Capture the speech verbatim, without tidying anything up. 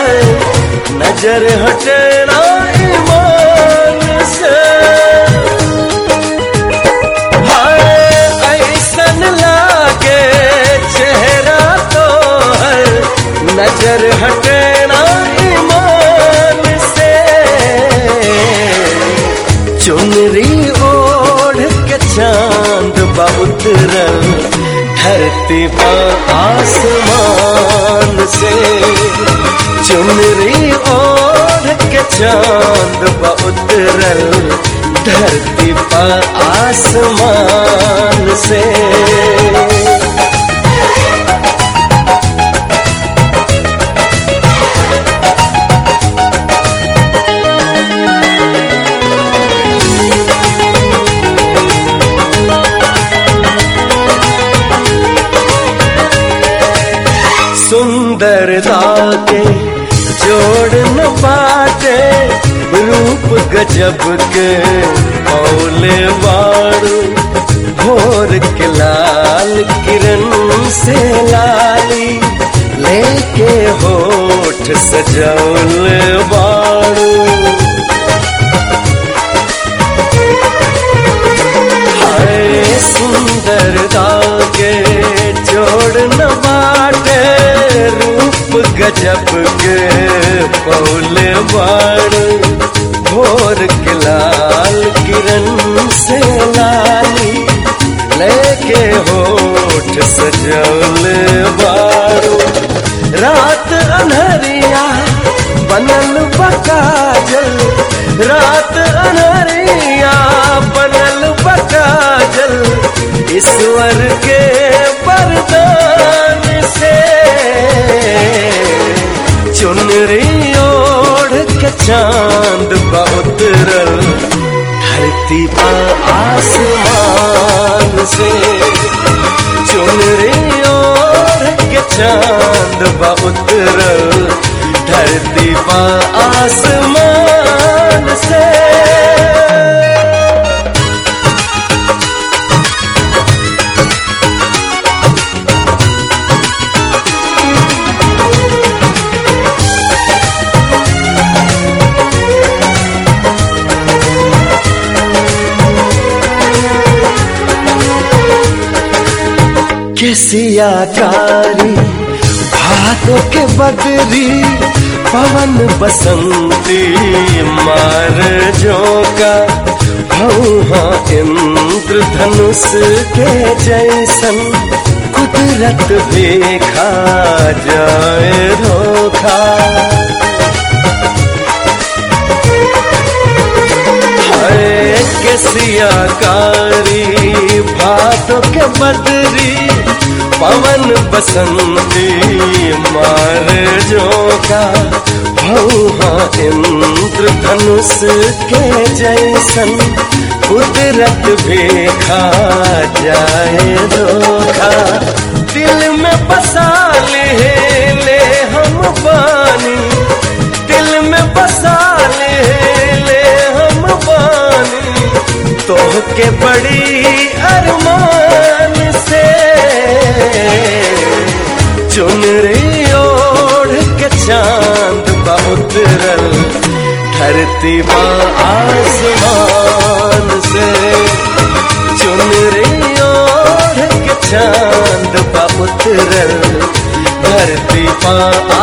नजर हटना ईमान से। हाय ऐसन लागे चेहरा तो है, नजर हटना ईमान से। चुनरी ओढ़ के चांद बा उतरल धरती पर आसमान से। चुनरी ओढ़ के चांद बा उतरल धरती पर आसमान से। सुंदरता के जोड़ न पाते, रूप गजब के औले बारू। भोर के लाल किरण से लाली लेके होठ सजौले बारू। हाय सुंदरता के जोड़ न बाटे, रूप गजब के पौले बारू। भोर के लाल किरण से लाली लेके होठ सजौले बारू। रात अन्हरिया बनल बकाजल, रात अन्हरिया बनल बकाजल। ईश्वर के वरदान से चुनरी ओढ़ के चांद बा उतरल धरती पर आसमान से। चुनरी ओढ़ के चांद बा उतरल धरती पर आसमान से। केसियाकारी भादों के बदरी, पवन बसंती मार झोंका। भौहा इंद्र धनुष के जैसन, कुदरत भी खा जाए धोखा। हाय केसियाकारी भादों के बदरी, पवन बसंती मार झोंका। भौहा इंद्र धनुष के जैसन, कुदरत भी खा जाए धोखा। दिल में बसा ले ले हम पानी, दिल में बसा ले ले हम पानी। तोह के बड़ी अरमान से चुनरी ओढ़ के चांद बा उतरल धरती पर आसमान से। चुनरी ओढ़ के चांद बा उतरल धरती पर